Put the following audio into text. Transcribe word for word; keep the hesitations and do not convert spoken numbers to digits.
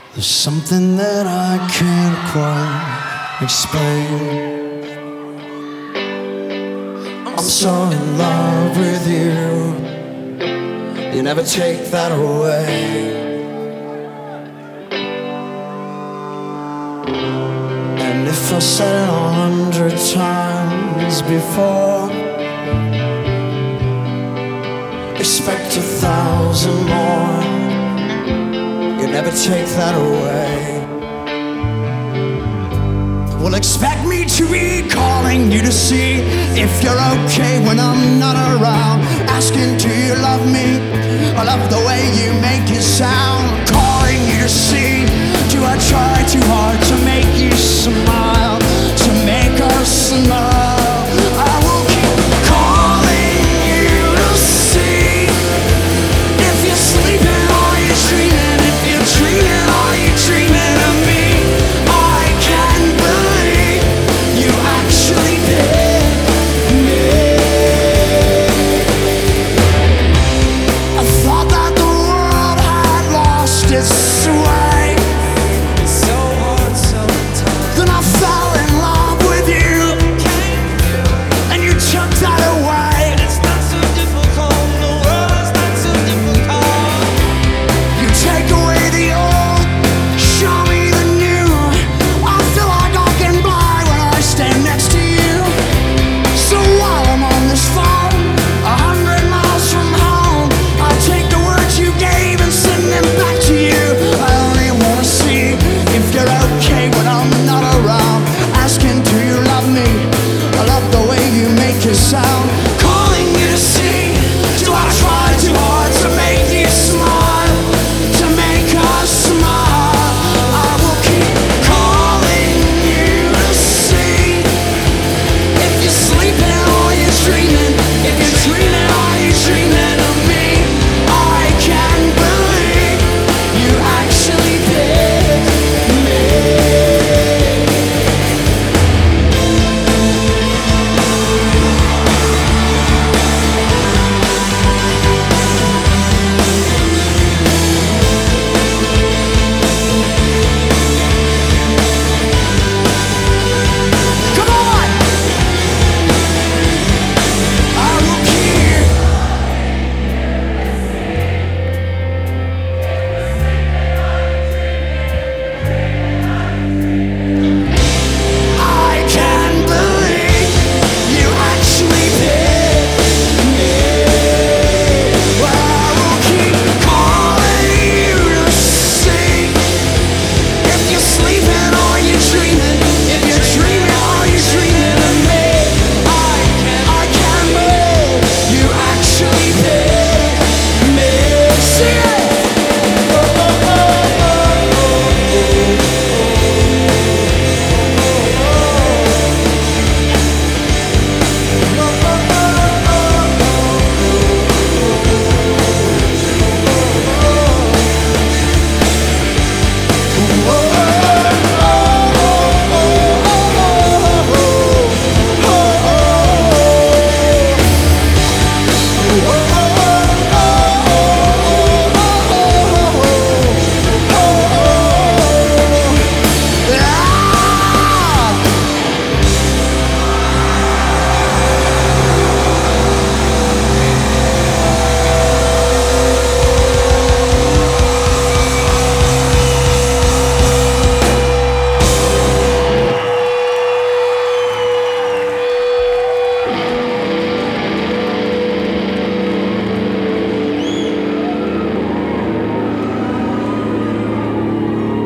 There's something that I can't quite explain. I'm so in love with you. You never take that away. And if I said it a hundred times before, expect a thousand more. You never take that away. Well, expect me to be calling you to see if you're okay when I'm not around. Asking, do you love me? I love the way you make it sound. Calling you to see